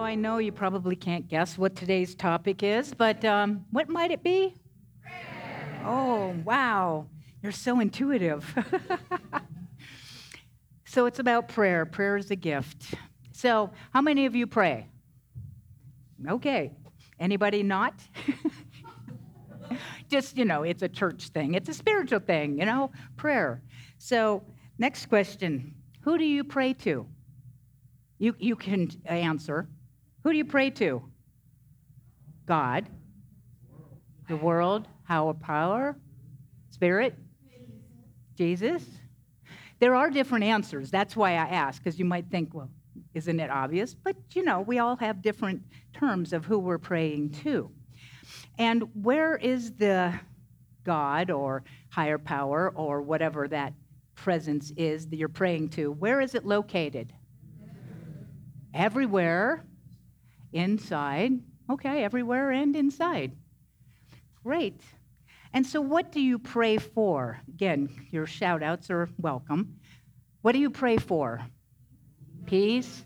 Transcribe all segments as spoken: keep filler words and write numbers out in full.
I know you probably can't guess what today's topic is, but um, what might it be? Prayer. Oh, wow. You're so intuitive. So it's about prayer. Prayer is a gift. So, how many of you pray? Okay. Anybody not? Just, you know, it's a church thing. It's a spiritual thing, you know, prayer. So, next question. Who do you pray to? You, you can answer. Who do you pray to? God. The world. Higher power. Spirit. Jesus. There are different answers. That's why I ask, because you might think, well, isn't it obvious? But, you know, we all have different terms of who we're praying to. And where is the God or higher power or whatever that presence is that you're praying to? Where is it located? Everywhere. Inside. Okay, everywhere and inside. Great. And so what do you pray for? Again, your shout outs are welcome. What do you pray for? Peace,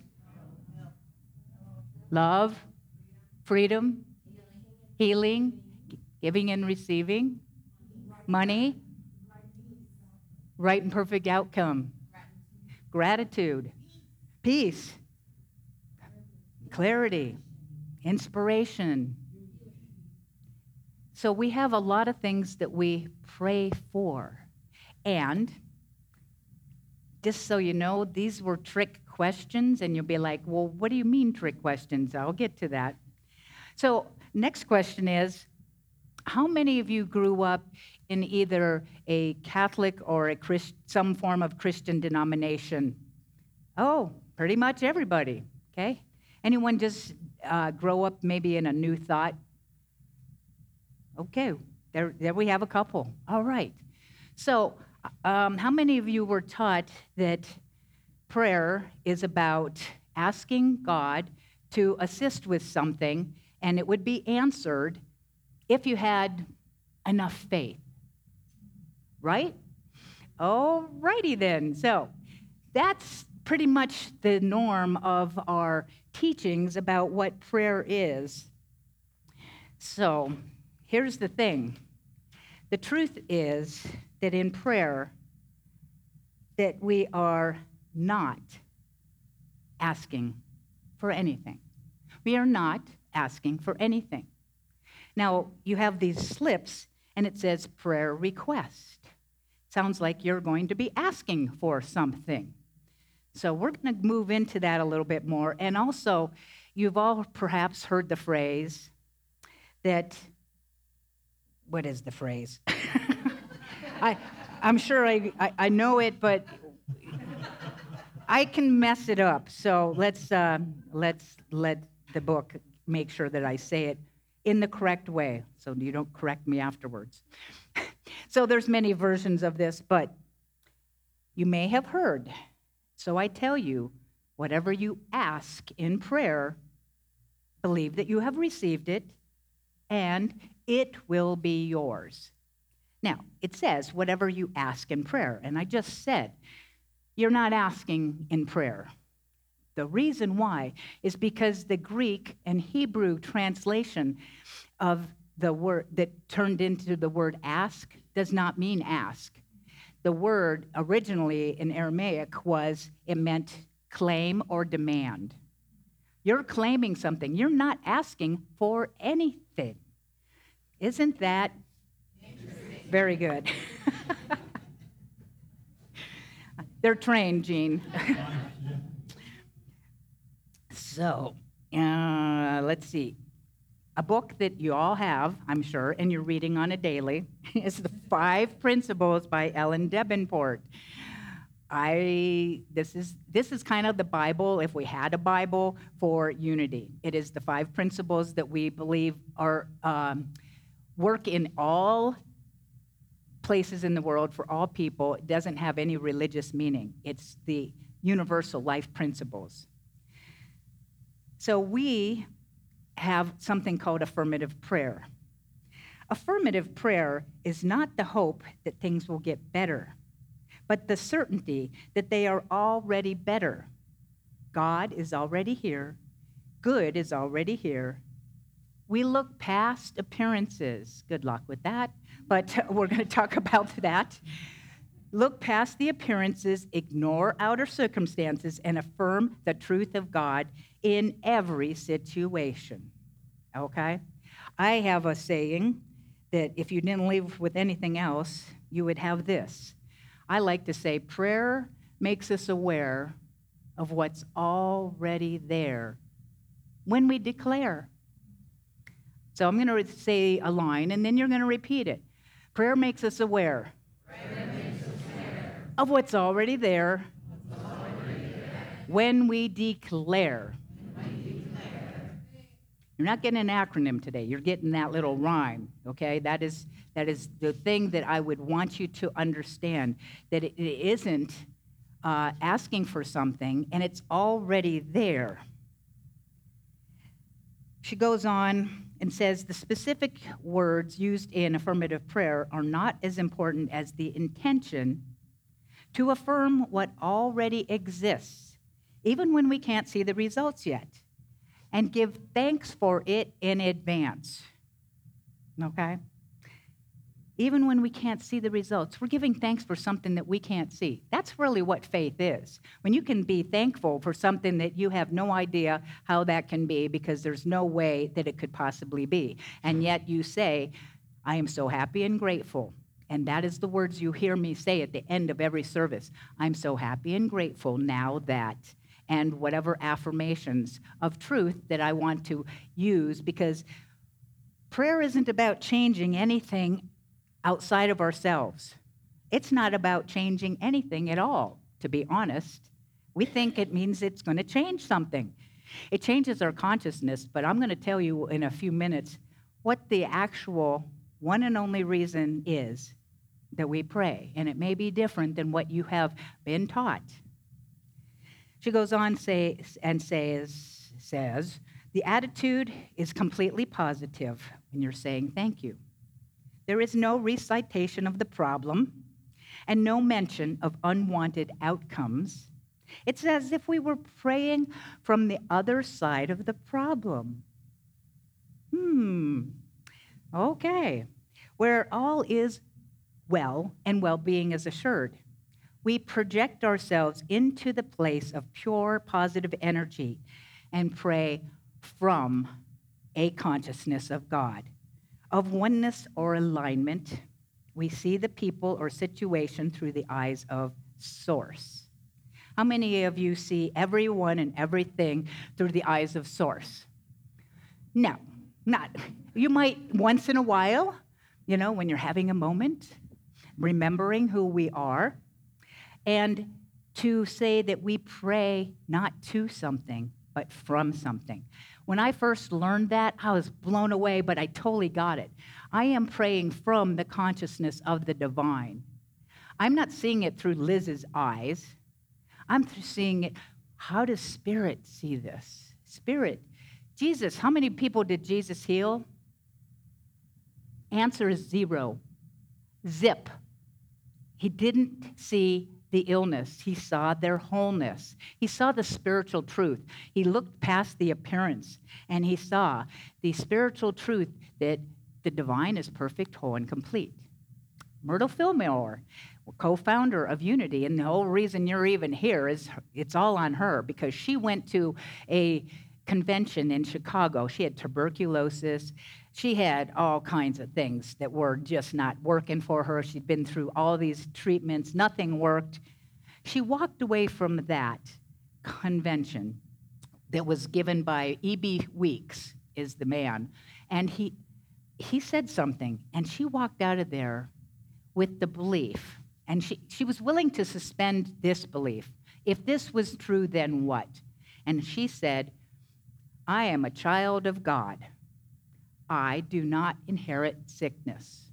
love, freedom, healing, giving and receiving, money, right and perfect outcome, gratitude, peace, clarity, inspiration. So we have a lot of things that we pray for. And just so you know, these were trick questions, and you'll be like, well, what do you mean trick questions? I'll get to that. So next question is, how many of you grew up in either a Catholic or a Christ, some form of Christian denomination? Oh, pretty much everybody, okay? Anyone just uh, grow up maybe in a New Thought? Okay, there, there we have a couple. All right. So um, how many of you were taught that prayer is about asking God to assist with something, and it would be answered if you had enough faith? Right? All righty then. So that's pretty much the norm of our teachings about what prayer is. So here's the thing. The truth is that in prayer, that we are not asking for anything. We are not asking for anything. Now, you have these slips, and it says prayer request. Sounds like you're going to be asking for something. So we're going to move into that a little bit more. And also, you've all perhaps heard the phrase that, what is the phrase? I, I'm sure I, I, I know it, but I can mess it up. So let's, uh, let's let the book make sure that I say it in the correct way, so you don't correct me afterwards. So there's many versions of this, but you may have heard. So I tell you, whatever you ask in prayer, believe that you have received it, and it will be yours. Now, it says, whatever you ask in prayer. And I just said, you're not asking in prayer. The reason why is because the Greek and Hebrew translation of the word that turned into the word ask does not mean ask. The word originally in Aramaic was, it meant claim or demand. You're claiming something. You're not asking for anything. Isn't that very good? They're trained, Gene. So, uh, let's see. A book that you all have, I'm sure, and you're reading on a daily, is The Five Principles by Ellen Davenport. I this is this is kind of the Bible, if we had a Bible, for unity. It is the five principles that we believe are um, work in all places in the world for all people. It doesn't have any religious meaning. It's the universal life principles. So we have something called affirmative prayer. Affirmative prayer is not the hope that things will get better, but the certainty that they are already better. God is already here. good is already here. We look past appearances. Good luck with that, but we're going to talk about that. Look past the appearances, ignore outer circumstances, and affirm the truth of God in every situation. Okay? I have a saying that if you didn't leave with anything else, you would have this. I like to say, prayer makes us aware of what's already there when we declare. So I'm going to say a line, and then you're going to repeat it. Prayer makes us aware, makes us aware. of what's already there, What's already there. When, we declare. When we declare. You're not getting an acronym today. You're getting that little rhyme, okay? That is, that is the thing that I would want you to understand, that it, it isn't uh, asking for something, and it's already there. She goes on and says, the specific words used in affirmative prayer are not as important as the intention to affirm what already exists, even when we can't see the results yet, and give thanks for it in advance. Okay? Even when we can't see the results, we're giving thanks for something that we can't see. That's really what faith is. When you can be thankful for something that you have no idea how that can be because there's no way that it could possibly be. And yet you say, I am so happy and grateful. And that is the words you hear me say at the end of every service. I'm so happy and grateful now that, and whatever affirmations of truth that I want to use, because prayer isn't about changing anything outside of ourselves. It's not about changing anything at all, to be honest. We think it means it's going to change something. It changes our consciousness, but I'm going to tell you in a few minutes what the actual one and only reason is that we pray, and it may be different than what you have been taught. She goes on say, and says, says, the attitude is completely positive when you're saying thank you. There is no recitation of the problem and no mention of unwanted outcomes. It's as if we were praying from the other side of the problem. Hmm, okay. Where all is well and well-being is assured, we project ourselves into the place of pure positive energy and pray from a consciousness of God, of oneness or alignment. We see the people or situation through the eyes of Source. How many of you see everyone and everything through the eyes of Source? No, not. You might once in a while, you know, when you're having a moment, remembering who we are, and to say that we pray not to something, but from something. When I first learned that, I was blown away, but I totally got it. I am praying from the consciousness of the divine. I'm not seeing it through Liz's eyes. I'm seeing it. How does Spirit see this? Spirit. Jesus, how many people did Jesus heal? Answer is zero. Zip. He didn't see the illness. He saw their wholeness. He saw the spiritual truth. He looked past the appearance, and he saw the spiritual truth that the divine is perfect, whole, and complete. Myrtle Fillmore, co-founder of Unity, and the whole reason you're even here is it's all on her, because she went to a convention in Chicago. She had tuberculosis. She had all kinds of things that were just not working for her. She'd been through all these treatments. Nothing worked. She walked away from that convention that was given by E B. Weeks, is the man, and he he said something, and she walked out of there with the belief, and she, she was willing to suspend disbelief. If this was true, then what? And she said, I am a child of God. I do not inherit sickness.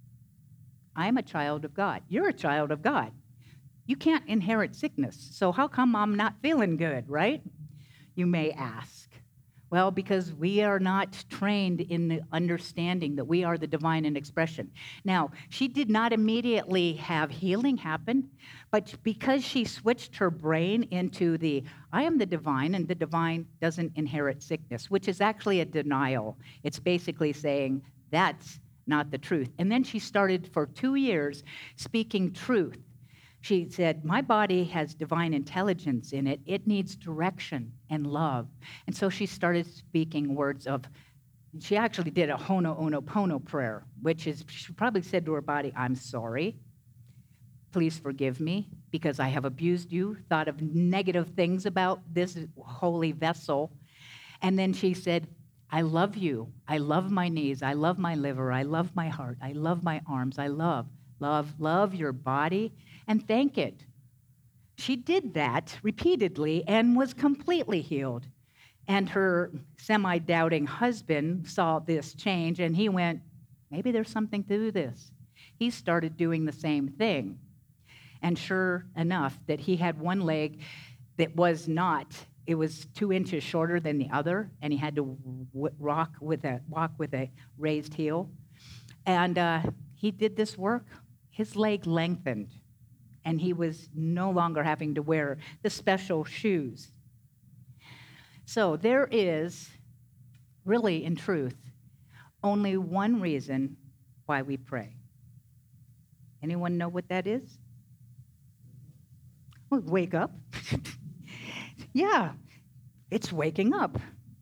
I am a child of God. You're a child of God. You can't inherit sickness, so how come I'm not feeling good, right? You may ask. Well, because we are not trained in the understanding that we are the divine in expression. Now, she did not immediately have healing happen, but because she switched her brain into the, I am the divine, and the divine doesn't inherit sickness, which is actually a denial. It's basically saying, that's not the truth. And then she started for two years speaking truth. She said, my body has divine intelligence in it. It needs direction and love. And so she started speaking words of, she actually did a Ho'oponopono prayer, which is, she probably said to her body, I'm sorry. Please forgive me because I have abused you, thought of negative things about this holy vessel. And then she said, I love you. I love my knees. I love my liver. I love my heart. I love my arms. I love, love, love your body and thank it. She did that repeatedly and was completely healed. And her semi-doubting husband saw this change and he went, maybe there's something to this. He started doing the same thing. And sure enough, that he had one leg that was not, it was two inches shorter than the other, and he had to w- rock with a, walk with a raised heel. And uh, he did this work. His leg lengthened, and he was no longer having to wear the special shoes. So there is, really in truth, only one reason why we pray. Anyone know what that is? Well, wake up. Yeah, it's waking up.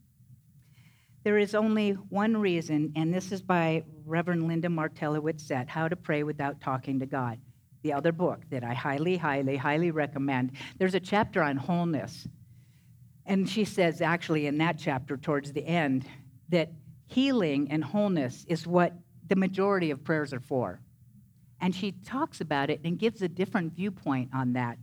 There is only one reason, and this is by Reverend Linda Martelowitz at How to Pray Without Talking to God, the other book that I highly, highly, highly recommend. There's a chapter on wholeness, and she says actually in that chapter towards the end that healing and wholeness is what the majority of prayers are for. And she talks about it and gives a different viewpoint on that.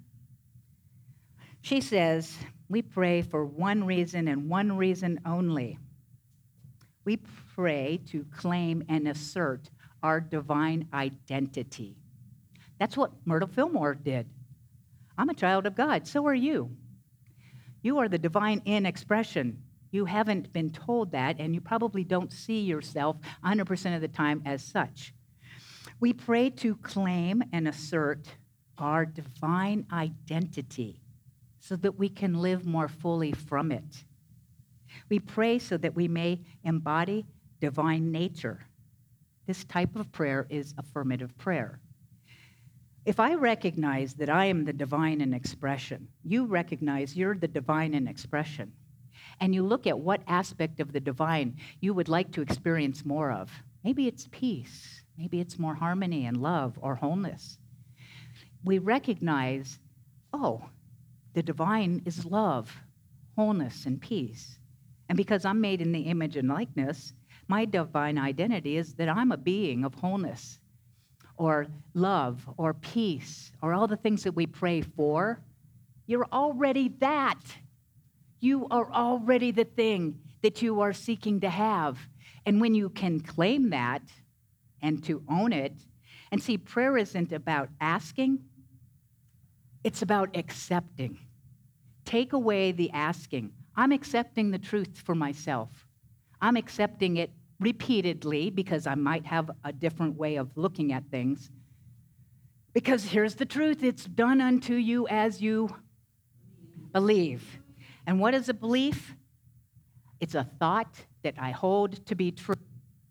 She says, we pray for one reason and one reason only. We pray to claim and assert our divine identity. That's what Myrtle Fillmore did. I'm a child of God, so are you. You are the divine in expression. You haven't been told that, and you probably don't see yourself one hundred percent of the time as such. We pray to claim and assert our divine identity so that we can live more fully from it. We pray so that we may embody divine nature. This type of prayer is affirmative prayer. If I recognize that I am the divine in expression, you recognize you're the divine in expression, and you look at what aspect of the divine you would like to experience more of. Maybe it's peace. Maybe it's more harmony and love or wholeness. We recognize, oh, the divine is love, wholeness, and peace. And because I'm made in the image and likeness, my divine identity is that I'm a being of wholeness or love or peace or all the things that we pray for. You're already that. You are already the thing that you are seeking to have. And when you can claim that and to own it, and see, prayer isn't about asking, it's about accepting. Take away the asking. I'm accepting the truth for myself. I'm accepting it repeatedly because I might have a different way of looking at things. Because here's the truth, it's done unto you as you believe. And what is a belief? It's a thought that I hold to be true.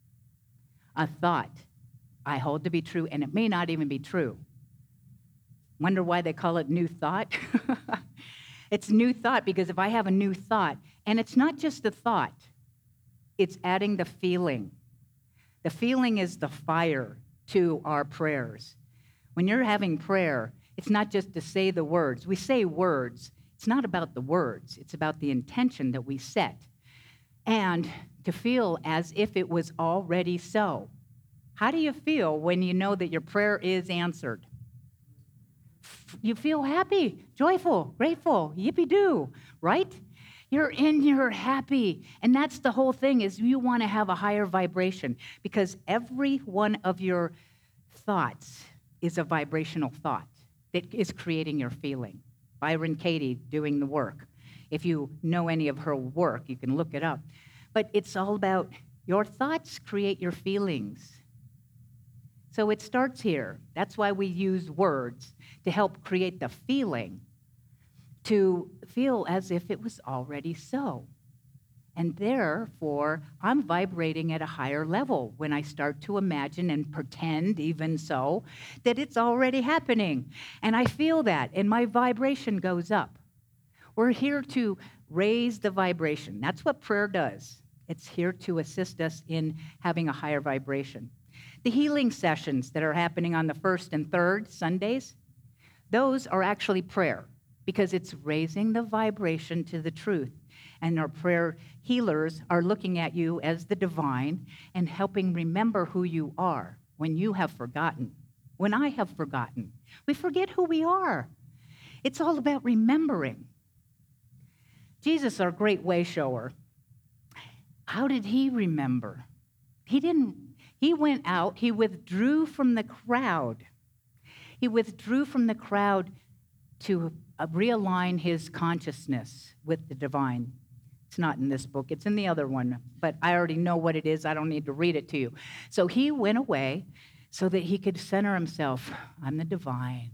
A thought I hold to be true, and it may not even be true. Wonder why they call it new thought? It's new thought because if I have a new thought, and it's not just a thought, it's adding the feeling. The feeling is the fire to our prayers. When you're having prayer, it's not just to say the words. We say words. It's not about the words. It's about the intention that we set. And to feel as if it was already so. How do you feel when you know that your prayer is answered? You feel happy, joyful, grateful, yippee-doo, right? You're in, you're happy. And that's the whole thing is you want to have a higher vibration because every one of your thoughts is a vibrational thought that is creating your feeling. Byron Katie doing the work. If you know any of her work, you can look it up. But it's all about your thoughts create your feelings. So it starts here. That's why we use words to help create the feeling, to feel as if it was already so. And therefore, I'm vibrating at a higher level when I start to imagine and pretend, even so, that it's already happening. And I feel that, and my vibration goes up. We're here to raise the vibration. That's what prayer does. It's here to assist us in having a higher vibration. The healing sessions that are happening on the first and third Sundays, those are actually prayer because it's raising the vibration to the truth. And our prayer healers are looking at you as the divine and helping remember who you are when you have forgotten, when I have forgotten. We forget who we are. It's all about remembering. Jesus, our great way shower, how did he remember? He didn't, he went out, he withdrew from the crowd. He withdrew from the crowd to uh, realign his consciousness with the divine. It's not in this book, it's in the other one, but I already know what it is. I don't need to read it to you. So he went away so that he could center himself. I'm the divine.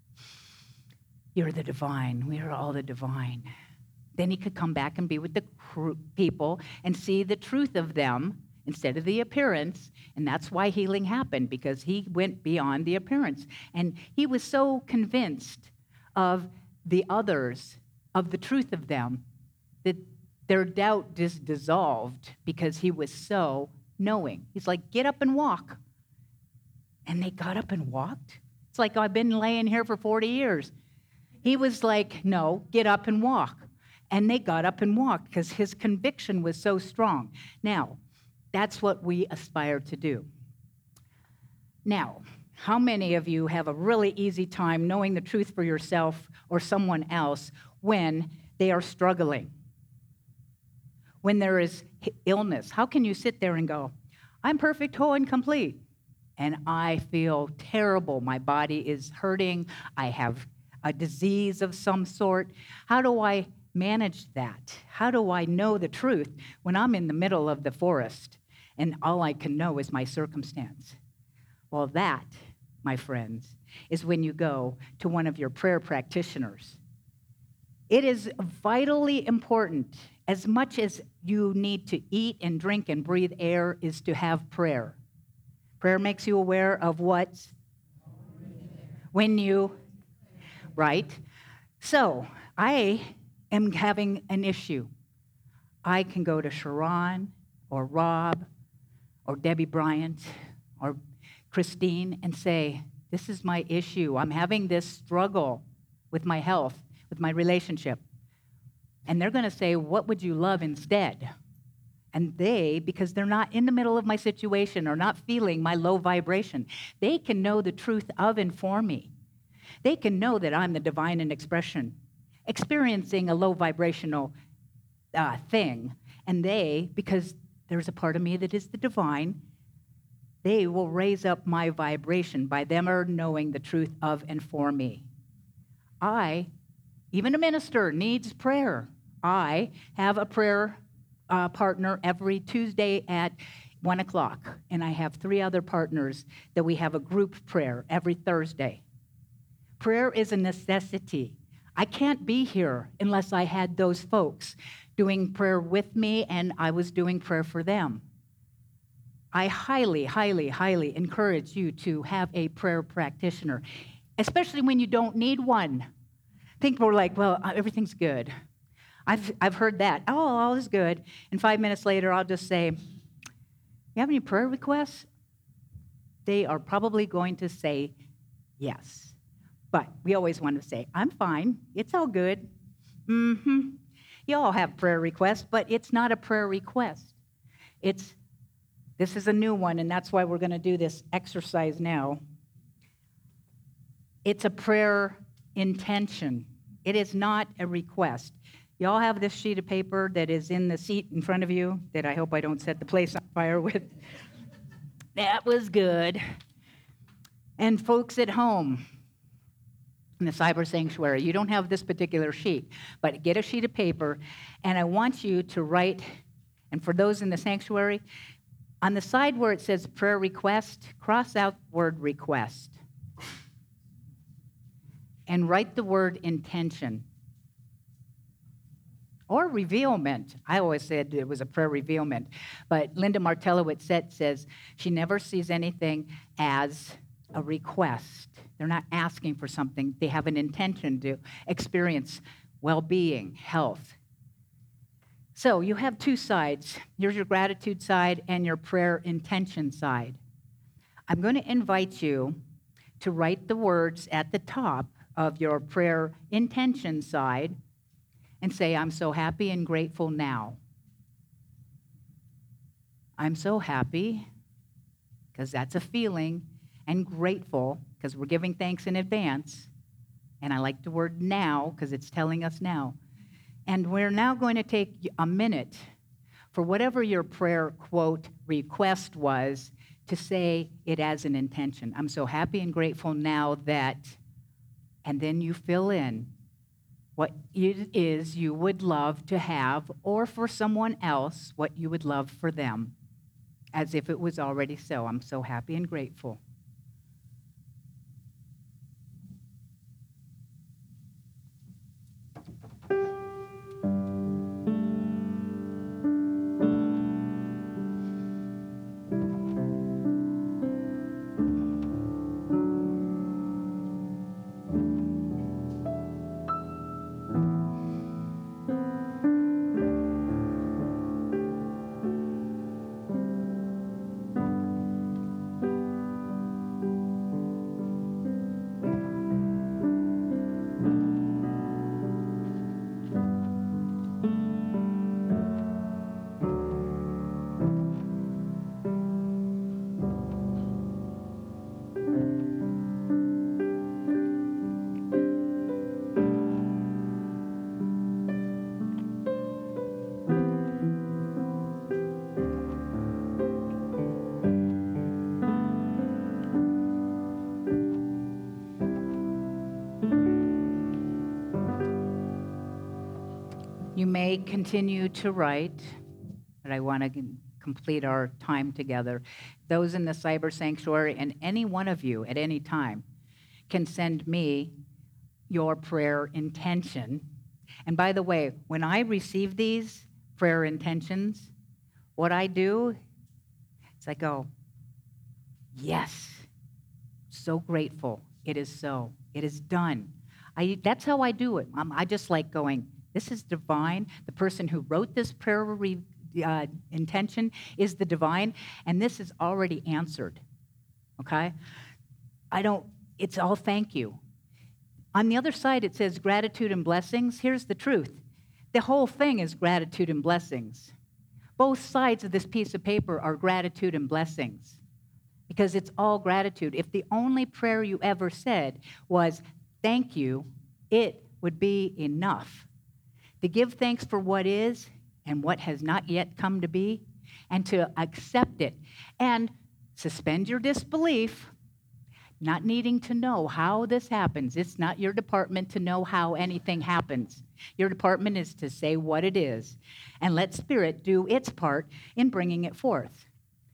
You're the divine. We are all the divine. Then he could come back and be with the people and see the truth of them instead of the appearance. And that's why healing happened, because he went beyond the appearance. And he was so convinced of the others, of the truth of them, that their doubt just dissolved because he was so knowing. He's like, get up and walk. And they got up and walked. It's like, I've been laying here for forty years. He was like, no, get up and walk. And they got up and walked because his conviction was so strong. Now, that's what we aspire to do. Now, how many of you have a really easy time knowing the truth for yourself or someone else when they are struggling? When there is illness, how can you sit there and go, I'm perfect, whole, and complete, and I feel terrible. My body is hurting. I have a disease of some sort. How do I manage that? How do I know the truth when I'm in the middle of the forest and all I can know is my circumstance? Well, that, my friends, is when you go to one of your prayer practitioners. It is vitally important, as much as you need to eat and drink and breathe air, is to have prayer. Prayer makes you aware of what? When you, right? So, I am having an issue. I can go to Sharon or Rob or Debbie Bryant or Christine and say, this is my issue. I'm having this struggle with my health, with my relationship. And they're going to say, what would you love instead? And they, because they're not in the middle of my situation or not feeling my low vibration, they can know the truth of and for me. They can know that I'm the divine in expression, experiencing a low vibrational uh, thing. And they, because there's a part of me that is the divine, they will raise up my vibration by them or knowing the truth of and for me. I, even a minister, needs prayer. I have a prayer uh, partner every Tuesday at one o'clock, and I have three other partners that we have a group prayer every Thursday. Prayer is a necessity. I can't be here unless I had those folks doing prayer with me and I was doing prayer for them. I highly, highly, highly encourage you to have a prayer practitioner, especially when you don't need one. Think we're like, well, everything's good. I've, I've heard that. Oh, all is good. And five minutes later, I'll just say, you have any prayer requests? They are probably going to say yes. But we always want to say, I'm fine. It's all good. Mm-hmm. You all have prayer requests, but it's not a prayer request. It's, this is a new one, and that's why we're going to do this exercise now. It's a prayer intention. It is not a request. You all have this sheet of paper that is in the seat in front of you that I hope I don't set the place on fire with. That was good. And folks at home, in the cyber sanctuary. You don't have this particular sheet, but get a sheet of paper, and I want you to write, and for those in the sanctuary, on the side where it says prayer request, cross out word request and write the word intention or revealment. I always said it was a prayer revealment, but Linda Martellowitz said, says she never sees anything as a request. They're not asking for something. They have an intention to experience well-being, health. So you have two sides. Here's your gratitude side and your prayer intention side. I'm going to invite you to write the words at the top of your prayer intention side and say, I'm so happy and grateful now. I'm so happy, because that's a feeling, and grateful, because we're giving thanks in advance. And I like the word now, because it's telling us now. And we're now going to take a minute for whatever your prayer, quote, request was, to say it as an intention. I'm so happy and grateful now that, and then you fill in what it is you would love to have, or for someone else, what you would love for them, as if it was already so. I'm so happy and grateful. You may continue to write, but I want to complete our time together. Those in the cyber sanctuary and any one of you at any time can send me your prayer intention. And by the way, when I receive these prayer intentions, what I do is I go, yes, so grateful. It is so. It is done. I, that's how I do it. I'm, I just like going, this is divine. The person who wrote this prayer re, uh, intention is the divine, and this is already answered, okay? I don't, it's all thank you. On the other side, it says gratitude and blessings. Here's the truth. The whole thing is gratitude and blessings. Both sides of this piece of paper are gratitude and blessings, because it's all gratitude. If the only prayer you ever said was thank you, it would be enough. To give thanks for what is and what has not yet come to be, and to accept it, and suspend your disbelief, not needing to know how this happens. It's not your department to know how anything happens. Your department is to say what it is, and let Spirit do its part in bringing it forth.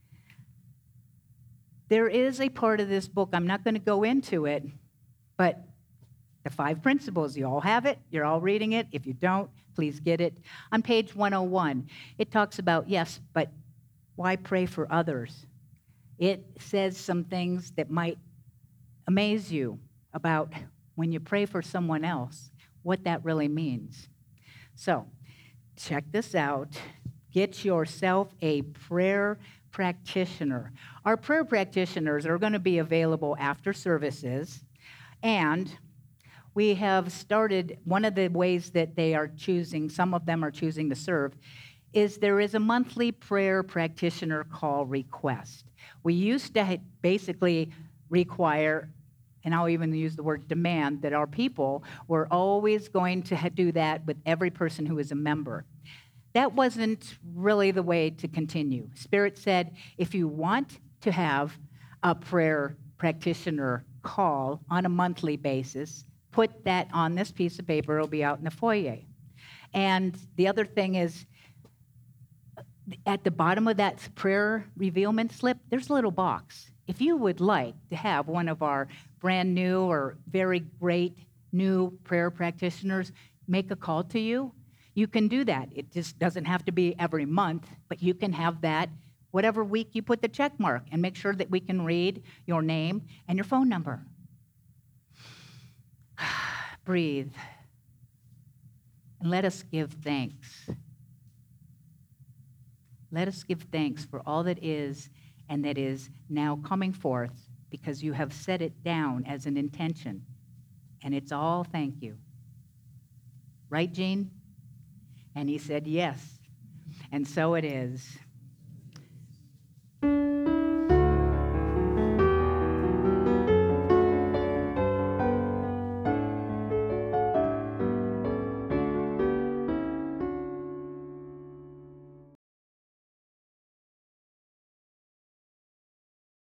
There is a part of this book, I'm not going to go into it, but the five principles, you all have it, you're all reading it. If you don't, please get it. On page one oh one, it talks about, yes, but why pray for others? It says some things that might amaze you about when you pray for someone else, what that really means. So, check this out. Get yourself a prayer practitioner. Our prayer practitioners are going to be available after services, and we have started, one of the ways that they are choosing, some of them are choosing to serve, is there is a monthly prayer practitioner call request. We used to basically require, and I'll even use the word demand, that our people were always going to do that with every person who is a member. That wasn't really the way to continue. Spirit said, if you want to have a prayer practitioner call on a monthly basis, put that on this piece of paper. It'll be out in the foyer. And the other thing is, at the bottom of that prayer revealment slip, there's a little box. If you would like to have one of our brand new or very great new prayer practitioners make a call to you, you can do that. It just doesn't have to be every month, but you can have that whatever week you put the check mark and make sure that we can read your name and your phone number. Breathe. And let us give thanks. Let us give thanks for all that is and that is now coming forth, because you have set it down as an intention. And it's all thank you. Right, Gene? And he said, yes. And so it is.